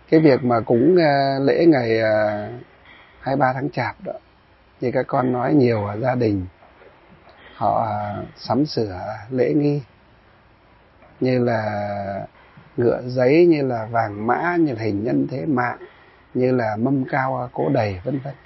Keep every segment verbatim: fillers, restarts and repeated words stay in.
cái việc mà cúng lễ ngày hai mươi ba tháng Chạp đó, như các con nói, nhiều ở gia đình họ sắm sửa lễ nghi như là ngựa giấy, như là vàng mã, như là hình nhân thế mạng, như là mâm cao cỗ đầy, vân vân.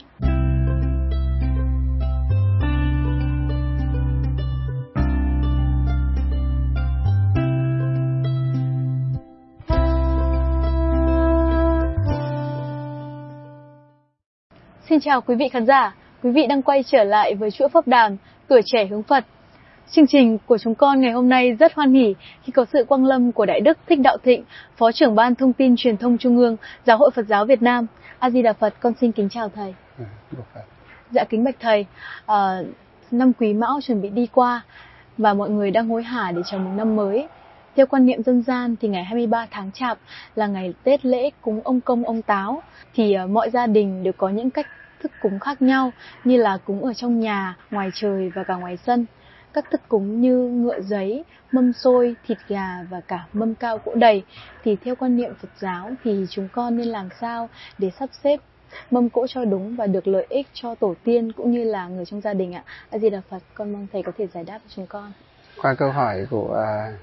Xin chào quý vị khán giả, quý vị đang quay trở lại với chuỗi pháp đàm Tuổi Trẻ Hướng Phật. Chương trình của chúng con ngày hôm nay rất hoan hỉ khi có sự quang lâm của Đại Đức Thích Đạo Thịnh, Phó trưởng Ban Thông tin Truyền thông Trung ương, Giáo hội Phật giáo Việt Nam. A Di Đà Phật, con xin kính chào Thầy. Dạ kính bạch Thầy, à, năm Quý Mão chuẩn bị đi qua và mọi người đang hối hả để chào mừng năm mới. Theo quan niệm dân gian thì ngày hai mươi ba tháng Chạp là ngày Tết lễ cúng ông Công ông Táo, thì uh, mọi gia đình đều có những cách thức cúng khác nhau, như là cúng ở trong nhà, ngoài trời và cả ngoài sân. Các thức cúng như ngựa giấy, mâm xôi, thịt gà và cả mâm cao cỗ đầy. Thì theo quan niệm Phật giáo thì chúng con nên làm sao để sắp xếp mâm cỗ cho đúng và được lợi ích cho tổ tiên cũng như là người trong gia đình ạ? A Di Đà Phật, con mong Thầy có thể giải đáp cho chúng con. Qua câu hỏi của uh,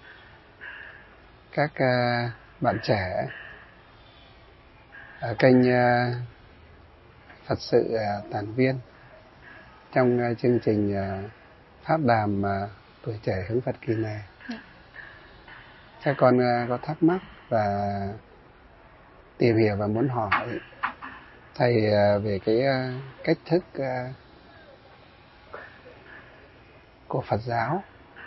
các uh, bạn trẻ ở kênh uh, Phật sự uh, Tản Viên trong uh, chương trình uh, pháp đàm uh, Tuổi Trẻ Hướng Phật kỳ này, yeah. Các con uh, có thắc mắc và tìm hiểu và muốn hỏi Thầy uh, về cái uh, cách thức uh, của Phật giáo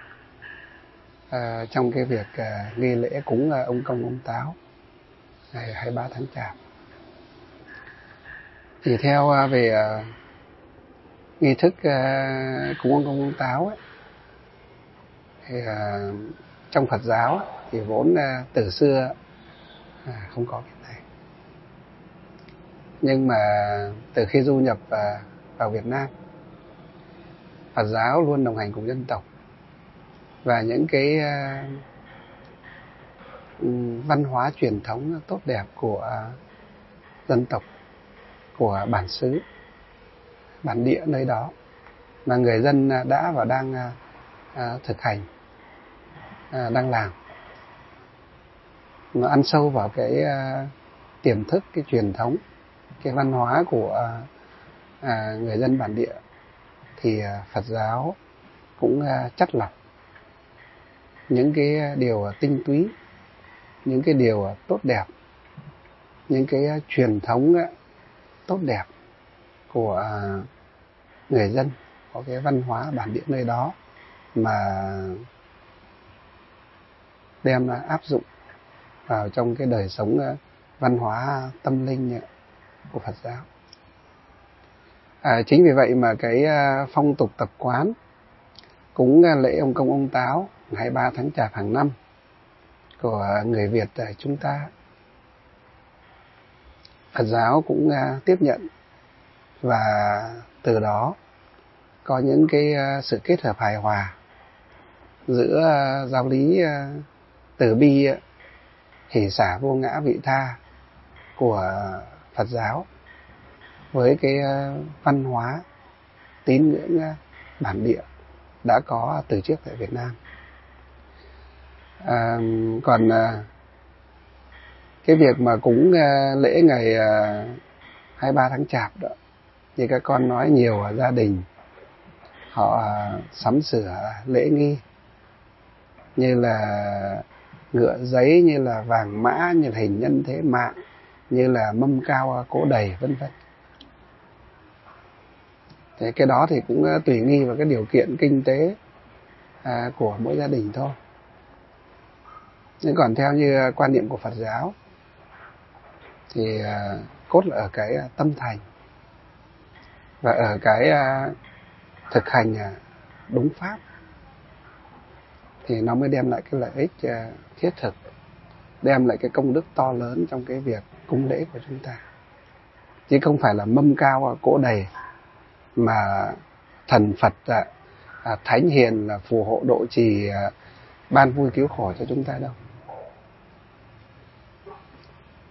uh, trong cái việc uh, nghi lễ cúng uh, ông Công ông Táo ngày hai mươi ba tháng Chạp. Thì theo uh, về uh, nghi thức uh, cúng ông Công ông Táo ấy, thì uh, trong Phật giáo thì vốn uh, từ xưa uh, không có việc này, nhưng mà từ khi du nhập uh, vào Việt Nam, Phật giáo luôn đồng hành cùng dân tộc, và những cái uh, văn hóa truyền thống tốt đẹp của uh, dân tộc, của bản xứ, bản địa nơi đó mà người dân đã và đang uh, thực hành, uh, đang làm, nó ăn sâu vào cái uh, tiềm thức, cái truyền thống, cái văn hóa của uh, uh, người dân bản địa. Thì uh, Phật giáo cũng uh, chắt lọc những cái điều tinh túy, những cái điều tốt đẹp, những cái uh, truyền thống uh, tốt đẹp của uh, người dân có cái văn hóa bản địa nơi đó, mà đem uh, áp dụng vào trong cái đời sống uh, văn hóa tâm linh uh, của Phật giáo. À, chính vì vậy mà cái uh, phong tục tập quán cúng uh, lễ ông Công ông Táo ngày hai mươi ba tháng Chạp hàng năm của người Việt uh, chúng ta, Phật giáo cũng uh, tiếp nhận, và từ đó có những cái uh, sự kết hợp hài hòa giữa uh, giáo lý uh, từ bi, uh, hỷ xả vô ngã vị tha của Phật giáo với cái uh, văn hóa tín ngưỡng uh, bản địa đã có từ trước tại Việt Nam. À, còn uh, cái việc mà cúng uh, lễ ngày uh, hai mươi ba tháng Chạp đó, như các con nói, nhiều ở gia đình họ uh, sắm sửa lễ nghi như là ngựa giấy, như là vàng mã, như là hình nhân thế mạng, như là mâm cao cỗ đầy, vân vân. Thế cái đó thì cũng uh, tùy nghi vào cái điều kiện kinh tế uh, của mỗi gia đình thôi. Nhưng còn theo như quan niệm của Phật giáo thì uh, cốt là ở cái uh, tâm thành và ở cái uh, thực hành uh, đúng pháp, thì nó mới đem lại cái lợi ích uh, thiết thực, đem lại cái công đức to lớn trong cái việc cúng lễ của chúng ta. Chứ không phải là mâm cao cỗ đầy mà thần Phật uh, thánh hiền là phù hộ độ trì uh, ban vui cứu khổ cho chúng ta đâu.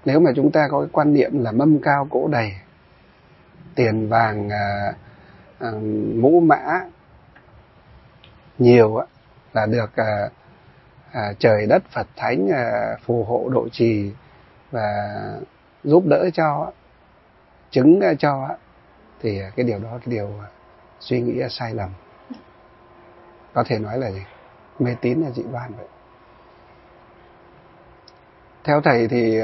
nếu mà chúng ta có cái quan niệm là mâm cao cỗ đầy, tiền vàng à, à, mũ mã nhiều á, là được à, à, trời đất Phật Thánh à, phù hộ độ trì và giúp đỡ cho, chứng cho, thì cái điều đó cái điều suy nghĩ là sai lầm. Có thể nói là gì? Mê tín là dị đoan vậy. Theo thầy thì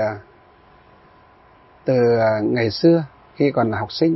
từ ngày xưa khi còn là học sinh,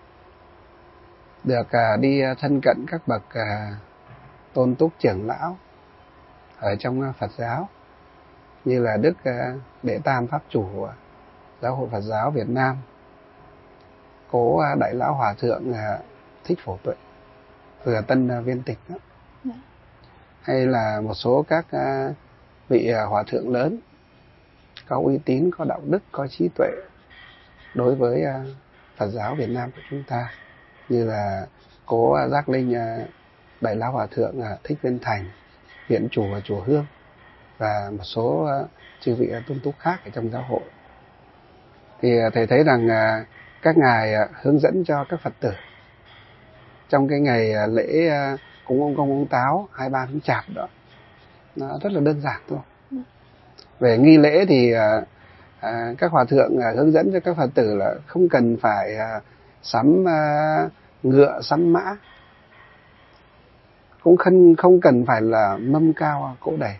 được đi thân cận các bậc tôn túc trưởng lão ở trong Phật giáo, như là Đức Đệ Tam Pháp Chủ Giáo hội Phật giáo Việt Nam, Cố Đại Lão Hòa Thượng Thích Phổ Tuệ, Thừa Tân Viên Tịch đó. Yeah. Hay là một số các vị hòa thượng lớn có uy tín, có đạo đức, có trí tuệ đối với Phật giáo Việt Nam của chúng ta, như là Cố Giác Linh Đại Lão Hòa Thượng Thích Viên Thành, Viện Chủ và Chùa Hương, và một số chư vị tôn túc khác ở trong giáo hội. Thì thầy thấy rằng các ngài hướng dẫn cho các Phật tử trong cái ngày lễ cúng ông Công ông Táo hai mươi ba tháng Chạp đó, nó rất là đơn giản thôi. Về nghi lễ thì à, các hòa thượng hướng dẫn cho các Phật tử là không cần phải à, sắm à, ngựa, sắm mã, cũng không không cần phải là mâm cao cỗ đầy,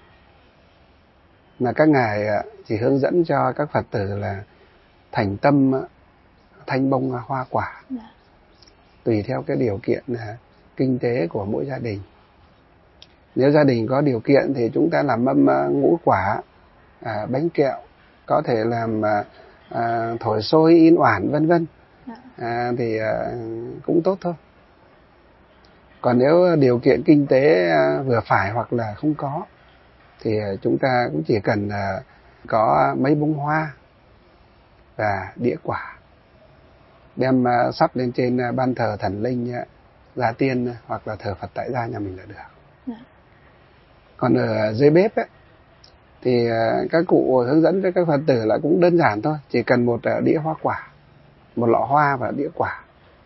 mà các ngài chỉ hướng dẫn cho các Phật tử là thành tâm thanh bông hoa quả, tùy theo cái điều kiện kinh tế của mỗi gia đình. Nếu gia đình có điều kiện thì chúng ta làm mâm ngũ quả, à, bánh kẹo, có thể làm à, thổi xôi, in oản vân vân, à, thì à, cũng tốt thôi. Còn nếu điều kiện kinh tế vừa phải hoặc là không có, thì chúng ta cũng chỉ cần à, có mấy bông hoa và đĩa quả, đem uh, sắp lên trên uh, ban thờ thần linh, uh, gia tiên uh, hoặc là thờ Phật tại gia nhà mình là được. Yeah. Còn ở dưới bếp ấy, thì uh, các cụ hướng dẫn cho các Phật tử là cũng đơn giản thôi, chỉ cần một uh, đĩa hoa quả, một lọ hoa và đĩa quả.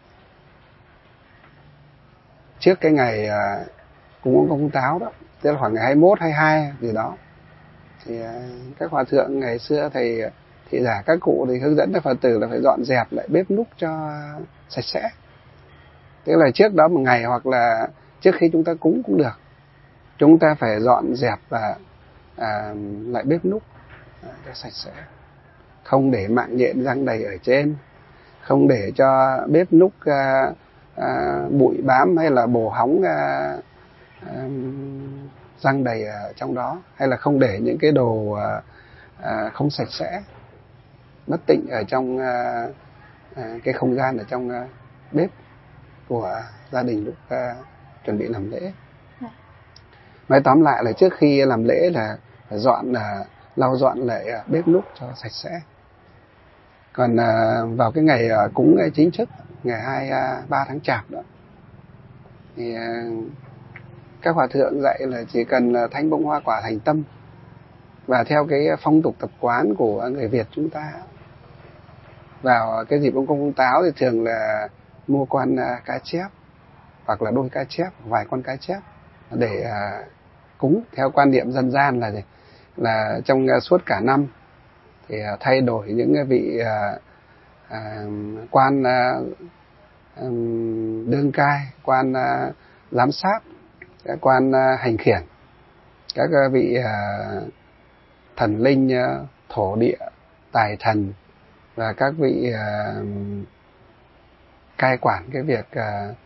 Trước cái ngày uh, cúng ông Công Táo đó, tức là khoảng ngày hai mươi mốt, hai mươi hai gì đó, thì uh, các hòa thượng ngày xưa thầy thị giả các cụ thì hướng dẫn cho Phật tử là phải dọn dẹp lại bếp núc cho sạch sẽ. Tức là trước đó một ngày hoặc là trước khi chúng ta cúng cũng được, chúng ta phải dọn dẹp và à, lại bếp núc à, cho sạch sẽ, không để mạng nhện răng đầy ở trên, không để cho bếp núc à, à, bụi bám hay là bồ hóng à, à, răng đầy ở trong đó, hay là không để những cái đồ à, à, không sạch sẽ, bất tịnh ở trong à, à, cái không gian ở trong à, bếp của gia đình lúc à, chuẩn bị làm lễ. Nói tóm lại là trước khi làm lễ là phải dọn à, lau dọn lại à, bếp núc cho sạch sẽ. Còn à, vào cái ngày à, cúng chính thức ngày hai mươi ba tháng Chạp đó, thì à, các hòa thượng dạy là chỉ cần là thanh bông hoa quả thành tâm, và theo cái phong tục tập quán của người Việt chúng ta, vào cái dịp ông Công ông Táo thì thường là mua con cá chép hoặc là đôi cá chép, vài con cá chép để à, cúng. Theo quan niệm dân gian là gì? Là trong uh, suốt cả năm thì uh, thay đổi những vị uh, uh, quan uh, um, đương cai, quan uh, giám sát, các quan uh, hành khiển, các uh, vị uh, thần linh uh, thổ địa, tài thần, và các vị uh, cai quản cái việc uh,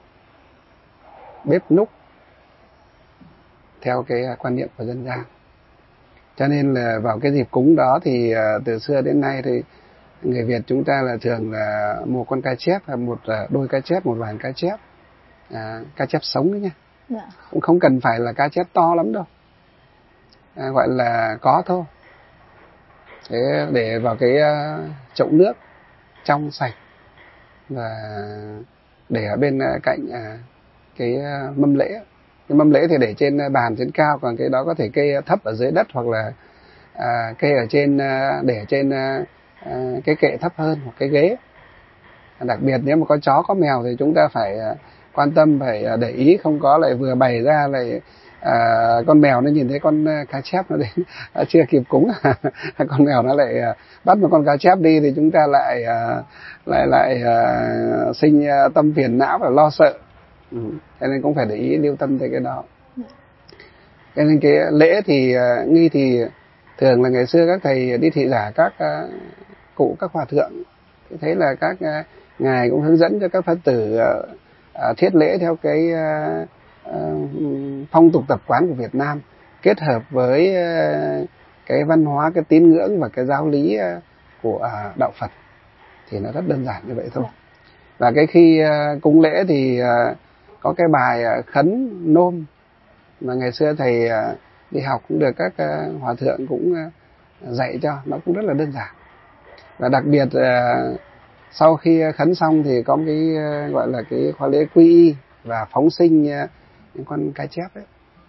bếp núc theo cái quan niệm của dân gian. Cho nên là vào cái dịp cúng đó thì uh, từ xưa đến nay thì người Việt chúng ta là thường là một con cá chép, hay một uh, đôi cá chép, một vài cá chép, uh, cá chép sống đấy nha. Dạ. Cũng không cần phải là cá chép to lắm đâu, à, gọi là có thôi. Thế để vào cái uh, chậu nước trong sạch, và để ở bên uh, cạnh uh, cái uh, mâm lễ. Cái mâm lễ thì để trên bàn trên cao, còn cái đó có thể kê thấp ở dưới đất, hoặc là à, kê ở trên à, để ở trên à, à, cái kệ thấp hơn hoặc cái ghế. Đặc biệt nếu mà có chó có mèo thì chúng ta phải à, quan tâm, phải à, để ý, không có lại vừa bày ra lại à, con mèo nó nhìn thấy con cá chép nó đến à, chưa kịp cúng con mèo nó lại à, bắt một con cá chép đi thì chúng ta lại à, lại lại à, sinh à, tâm phiền não và lo sợ. Ừ. Cho nên cũng phải để ý lưu tâm tới cái đó. Cho nên cái lễ thì uh, nghi thì thường là ngày xưa các thầy đi thị giả, các uh, cụ, các hòa thượng thấy là các uh, ngài cũng hướng dẫn cho các Phật tử uh, uh, thiết lễ theo cái uh, uh, phong tục tập quán của Việt Nam, kết hợp với uh, cái văn hóa, cái tín ngưỡng và cái giáo lý uh, của uh, đạo Phật, thì nó rất đơn giản như vậy thôi. Và cái khi uh, cúng lễ thì uh, có cái bài uh, khấn nôm mà ngày xưa thầy uh, đi học cũng được các uh, hòa thượng cũng uh, dạy cho, nó cũng rất là đơn giản. Và đặc biệt uh, sau khi khấn xong thì có cái uh, gọi là cái khóa lễ quy y và phóng sinh uh, những con cá chép ấy.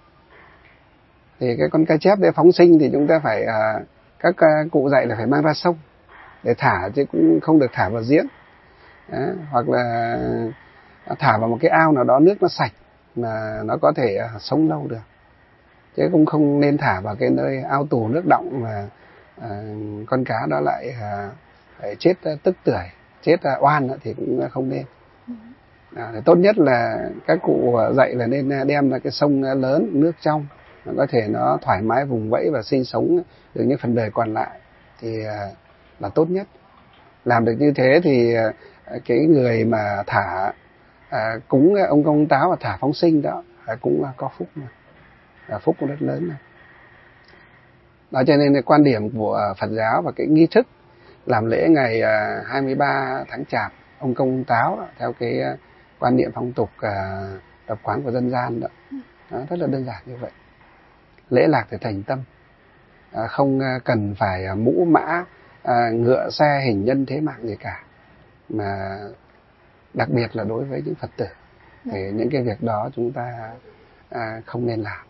Thì cái con cá chép để phóng sinh thì chúng ta phải uh, các uh, cụ dạy là phải mang ra sông để thả, chứ cũng không được thả vào giếng. Đó, hoặc là thả vào một cái ao nào đó nước nó sạch mà nó có thể uh, sống lâu được, chứ cũng không nên thả vào cái nơi ao tù nước đọng mà uh, con cá đó lại uh, chết uh, tức tưởi, chết uh, oan uh, thì cũng không nên. À, tốt nhất là các cụ dạy là nên đem ra cái sông lớn, nước trong, nó có thể nó thoải mái vùng vẫy và sinh sống được những phần đời còn lại thì uh, là tốt nhất. Làm được như thế thì uh, cái người mà thả À, cúng ông công táo và thả phóng sinh đó à, cũng có phúc mà, à, phúc cũng rất lớn này. Đó, cho nên cái quan điểm của Phật giáo và cái nghi thức làm lễ ngày à, hai mươi ba tháng Chạp ông công táo đó, theo cái à, quan niệm phong tục à, tập quán của dân gian đó, đó rất là đơn giản như vậy. Lễ lạc thì thành tâm, à, không cần phải mũ mã, à, ngựa xe hình nhân thế mạng gì cả, mà đặc biệt là đối với những Phật tử thì những cái việc đó chúng ta à, không nên làm,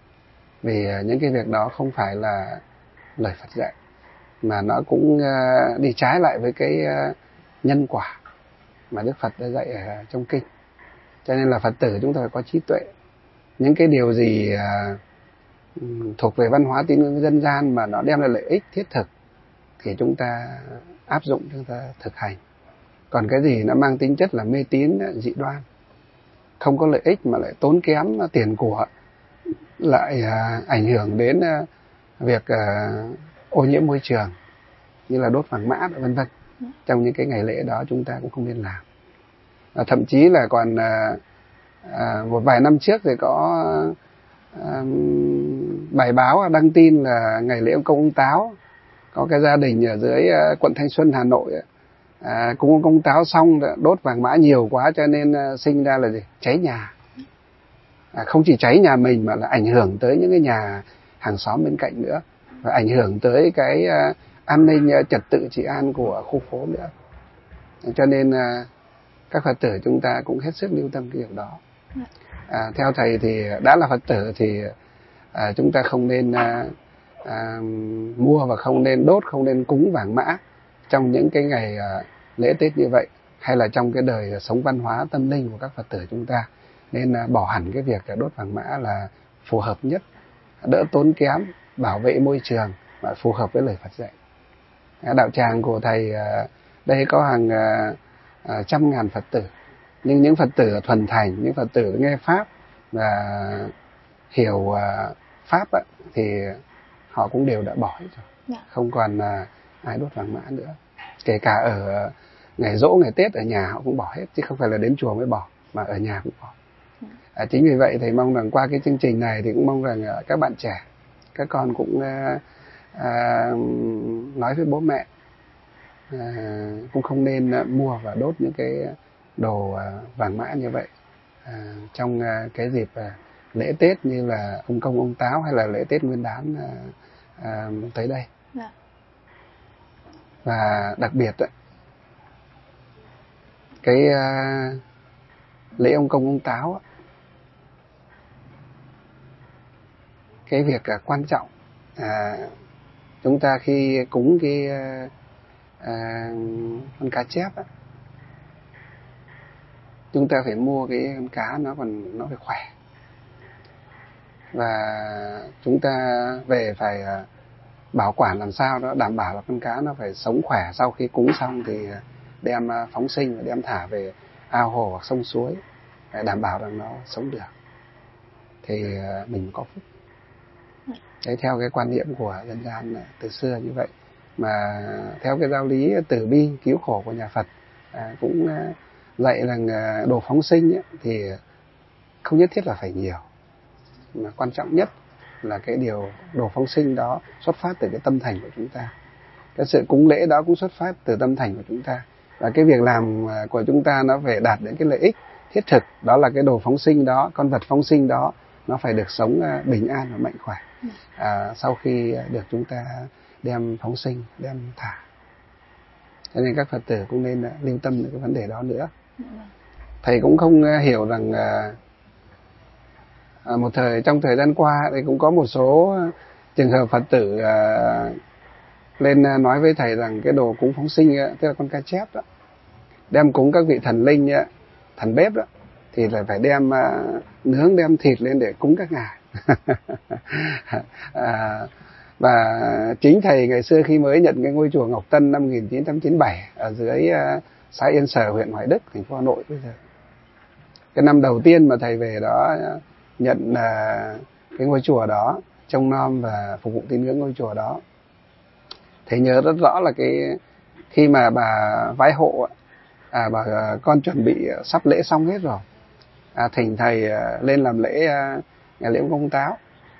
vì những cái việc đó không phải là lời Phật dạy, mà nó cũng à, đi trái lại với cái à, nhân quả mà Đức Phật đã dạy ở trong kinh. Cho nên là Phật tử chúng ta phải có trí tuệ. Những cái điều gì à, thuộc về văn hóa tín ngưỡng dân gian mà nó đem lại lợi ích thiết thực thì chúng ta áp dụng, chúng ta thực hành. Còn cái gì nó mang tính chất là mê tín, dị đoan, không có lợi ích mà lại tốn kém tiền của, lại à, ảnh hưởng đến à, việc à, ô nhiễm môi trường như là đốt vàng mã vân vân, trong những cái ngày lễ đó chúng ta cũng không nên làm. À, thậm chí là còn à, à, một vài năm trước thì có à, bài báo đăng tin là ngày lễ ông công ông táo, có cái gia đình ở dưới à, quận Thanh Xuân Hà Nội À, cúng công táo xong đốt vàng mã nhiều quá cho nên uh, sinh ra là gì? Cháy nhà. À, không chỉ cháy nhà mình mà là ảnh hưởng tới những cái nhà hàng xóm bên cạnh nữa, và ảnh hưởng tới cái uh, an ninh uh, trật tự trị an của khu phố nữa. Cho nên uh, các Phật tử chúng ta cũng hết sức lưu tâm cái điều đó. À, theo thầy thì đã là Phật tử thì uh, chúng ta không nên uh, uh, mua và không nên đốt, không nên cúng vàng mã trong những cái ngày uh, lễ Tết như vậy, hay là trong cái đời uh, sống văn hóa tâm linh của các Phật tử chúng ta. Nên uh, bỏ hẳn cái việc uh, đốt vàng mã là phù hợp nhất, đỡ tốn kém, bảo vệ môi trường và phù hợp với lời Phật dạy. Uh, đạo tràng của thầy uh, đây có hàng uh, uh, trăm ngàn Phật tử, nhưng những Phật tử thuần thành, những Phật tử nghe Pháp và hiểu uh, Pháp uh, thì họ cũng đều đã bỏ hết rồi. Yeah. Không còn uh, ai đốt vàng mã nữa. Kể cả ở ngày giỗ, ngày Tết ở nhà họ cũng bỏ hết, chứ không phải là đến chùa mới bỏ, mà ở nhà cũng bỏ. À, chính vì vậy thầy mong rằng qua cái chương trình này thì cũng mong rằng uh, các bạn trẻ, các con cũng uh, uh, nói với bố mẹ uh, cũng không nên uh, mua và đốt những cái đồ uh, vàng mã như vậy uh, trong uh, cái dịp uh, lễ Tết như là ông công ông táo hay là lễ Tết Nguyên đán uh, uh, tới đây. Yeah. Và đặc biệt ấy, cái uh, lễ ông công ông táo ấy, cái việc uh, quan trọng uh, chúng ta khi cúng cái à, con cá chép á, chúng ta phải mua cái con cá nó còn nó phải khỏe, và chúng ta về phải bảo quản làm sao đó đảm bảo là con cá nó phải sống khỏe. Sau khi cúng xong thì đem phóng sinh và đem thả về ao hồ hoặc sông suối để đảm bảo rằng nó sống được, thì mình có phúc. Đấy, theo cái quan niệm của dân gian từ xưa như vậy. Mà theo cái giáo lý từ bi cứu khổ của nhà Phật à, cũng dạy rằng đồ phóng sinh ấy, thì không nhất thiết là phải nhiều, mà quan trọng nhất là cái điều đồ phóng sinh đó xuất phát từ cái tâm thành của chúng ta. Cái sự cúng lễ đó cũng xuất phát từ tâm thành của chúng ta, và cái việc làm của chúng ta nó phải đạt đến cái lợi ích thiết thực, đó là cái đồ phóng sinh đó, con vật phóng sinh đó nó phải được sống bình an và mạnh khỏe à, sau khi được chúng ta đem phóng sinh, đem thả. Cho nên các Phật tử cũng nên lưu tâm đến cái vấn đề đó nữa. Thầy cũng không hiểu rằng à, một thời trong thời gian qua thì cũng có một số trường hợp Phật tử à, lên nói với thầy rằng cái đồ cúng phóng sinh, tức là con cá chép đó, đem cúng các vị thần linh, thần bếp đó, thì là phải đem à, nướng, đem thịt lên để cúng các ngài. à, và chính thầy ngày xưa khi mới nhận cái ngôi chùa Ngọc Tân năm một nghìn chín trăm chín mươi bảy ở dưới uh, xã Yên Sở, huyện Hoài Đức, thành phố Hà Nội bây giờ, cái năm đầu tiên mà thầy về đó nhận uh, cái ngôi chùa đó, trông nom và phục vụ tín ngưỡng ngôi chùa đó, thầy nhớ rất rõ là cái khi mà bà vái hộ, à, bà uh, con chuẩn bị uh, sắp lễ xong hết rồi, à, thỉnh thầy uh, lên làm lễ uh, ngày lễ Công Táo.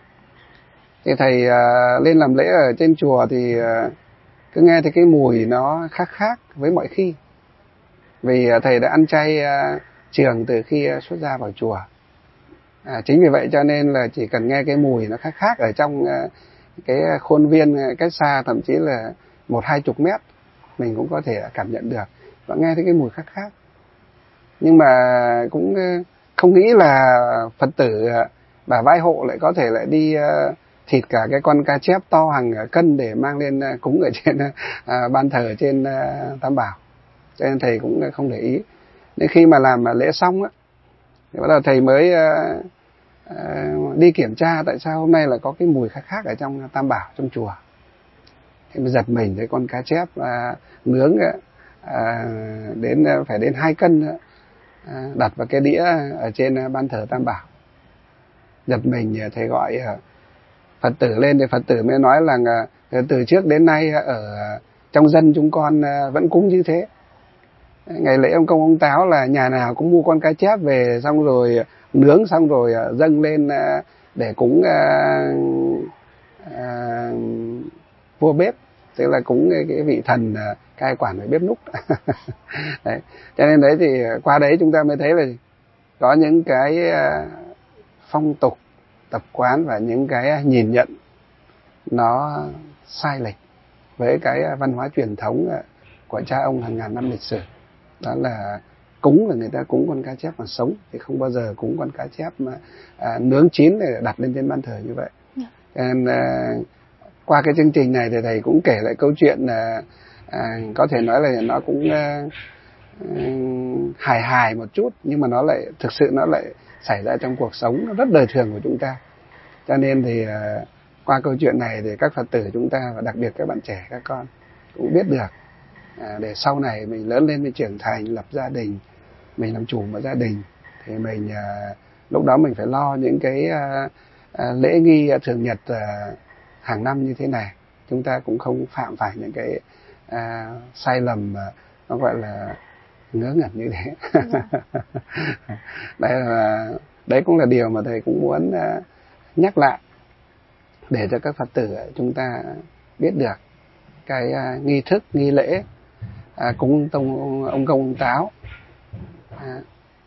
Thì thầy uh, lên làm lễ ở trên chùa thì uh, cứ nghe thấy cái mùi nó khác khác với mọi khi, vì uh, thầy đã ăn chay uh, trường từ khi uh, xuất gia vào chùa. À, chính vì vậy cho nên là chỉ cần nghe cái mùi nó khác khác ở trong uh, cái khuôn viên uh, cách xa thậm chí là một hai chục mét, mình cũng có thể cảm nhận được và nghe thấy cái mùi khác khác. Nhưng mà cũng uh, không nghĩ là Phật tử uh, bà vái hộ lại có thể lại đi uh, thịt cả cái con cá chép to hàng cân để mang lên uh, cúng ở trên uh, ban thờ trên uh, Tam Bảo. Cho nên thầy cũng không để ý. Đến khi mà làm lễ xong á, thì bắt đầu thầy mới uh, uh, đi kiểm tra tại sao hôm nay là có cái mùi khác khác ở trong Tam Bảo, trong chùa. Thì mới giật mình thấy con cá chép uh, nướng uh, đến uh, phải đến hai cân uh, đặt vào cái đĩa ở trên uh, ban thờ Tam Bảo. Giật mình thầy gọi uh, Phật tử lên, thì Phật tử mới nói là uh, từ trước đến nay uh, ở trong dân chúng con uh, vẫn cúng như thế. Ngày lễ ông Công ông Táo là nhà nào cũng mua con cá chép về, xong rồi nướng, xong rồi uh, dâng lên uh, để cúng uh, uh, vua bếp, tức là cúng cái, cái vị thần uh, cai quản về bếp núc. Đấy. Cho nên đấy thì qua đấy chúng ta mới thấy là có những cái uh, phong tục, tập quán và những cái nhìn nhận nó sai lệch với cái văn hóa truyền thống của cha ông hàng ngàn năm lịch sử. Đó là cúng là người ta cúng con cá chép mà sống, thì không bao giờ cúng con cá chép mà à, nướng chín để đặt lên trên ban thờ như vậy. Yeah. Nên, à, qua cái chương trình này thì thầy cũng kể lại câu chuyện là à, có thể nói là nó cũng à, hài hài một chút, nhưng mà nó lại thực sự nó lại xảy ra trong cuộc sống nó rất đời thường của chúng ta. Cho nên thì uh, qua câu chuyện này thì các Phật tử chúng ta, và đặc biệt các bạn trẻ, các con cũng biết được uh, để sau này mình lớn lên, mình trưởng thành, lập gia đình, mình làm chủ một gia đình, thì mình uh, lúc đó mình phải lo những cái uh, uh, lễ nghi thường nhật uh, hàng năm như thế này. Chúng ta cũng không phạm phải những cái uh, sai lầm uh, nó gọi là ngớ ngẩn như thế. Đây là đấy cũng là điều mà thầy cũng muốn uh, nhắc lại để cho các Phật tử chúng ta biết được cái uh, nghi thức, nghi lễ uh, cúng tông ông Công ông Táo uh,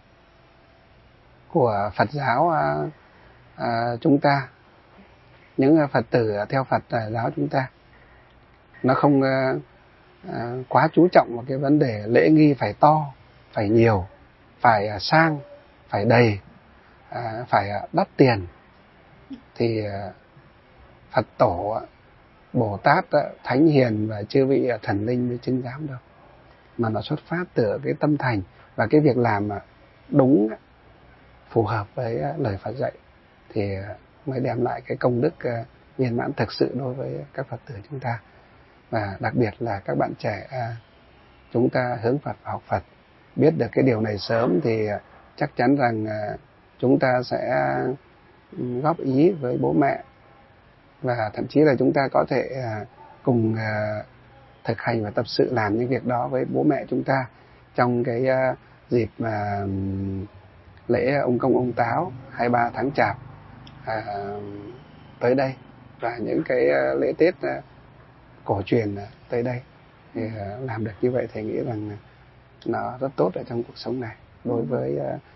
của Phật giáo uh, uh, chúng ta, những uh, Phật tử theo Phật uh, giáo chúng ta. Nó không uh, uh, quá chú trọng vào cái vấn đề lễ nghi phải to, phải nhiều, phải uh, sang, phải đầy, uh, phải uh, đắt tiền. Thì uh, Phật tổ Bồ Tát, Thánh Hiền và chư vị thần linh mới chứng giám đâu, mà nó xuất phát từ cái tâm thành và cái việc làm đúng, phù hợp với lời Phật dạy thì mới đem lại cái công đức viên mãn thực sự đối với các Phật tử chúng ta. Và đặc biệt là các bạn trẻ, chúng ta hướng Phật và học Phật, biết được cái điều này sớm thì chắc chắn rằng chúng ta sẽ góp ý với bố mẹ, và thậm chí là chúng ta có thể cùng thực hành và tập sự làm những việc đó với bố mẹ chúng ta trong cái dịp mà lễ ông Công ông Táo hai mươi ba tháng Chạp à, tới đây, và những cái lễ Tết cổ truyền tới đây. Thì làm được như vậy thì nghĩ rằng nó rất tốt ở trong cuộc sống này, đối với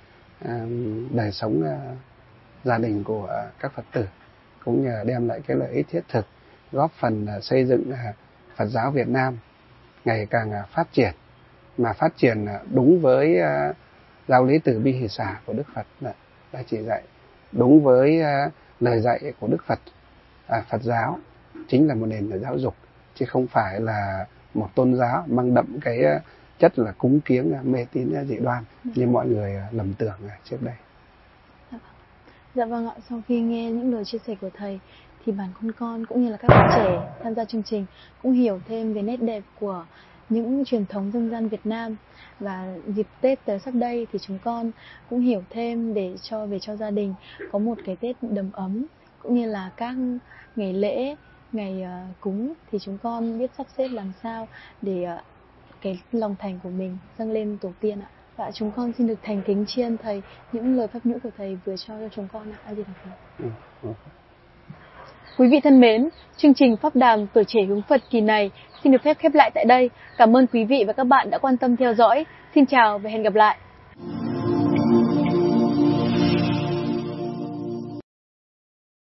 đời sống gia đình của các Phật tử, cũng như đem lại cái lợi ích thiết thực, góp phần xây dựng Phật giáo Việt Nam ngày càng phát triển, mà phát triển đúng với giáo lý từ bi hỷ xả của Đức Phật đã chỉ dạy, đúng với lời dạy của Đức Phật. À, Phật giáo chính là một nền giáo dục, chứ không phải là một tôn giáo mang đậm cái chất là cúng kiếng, mê tín dị đoan như mọi người lầm tưởng trước đây. Dạ vâng ạ, sau khi nghe những lời chia sẻ của thầy thì bản thân con cũng như là các bạn trẻ tham gia chương trình cũng hiểu thêm về nét đẹp của những truyền thống dân gian Việt Nam. Và dịp Tết tới sắp đây thì chúng con cũng hiểu thêm để cho về cho gia đình có một cái Tết đầm ấm, cũng như là các ngày lễ, ngày uh, cúng thì chúng con biết sắp xếp làm sao để uh, cái lòng thành của mình dâng lên tổ tiên ạ. Và chúng con xin được thành kính tri ân thầy những lời pháp nhũ của thầy vừa cho cho chúng con ạ. A Di Đà Phật. Quý vị thân mến, chương trình Pháp Đàm Tuổi Trẻ Hướng Phật kỳ này xin được phép khép lại tại đây. Cảm ơn quý vị và các bạn đã quan tâm theo dõi. Xin chào và hẹn gặp lại.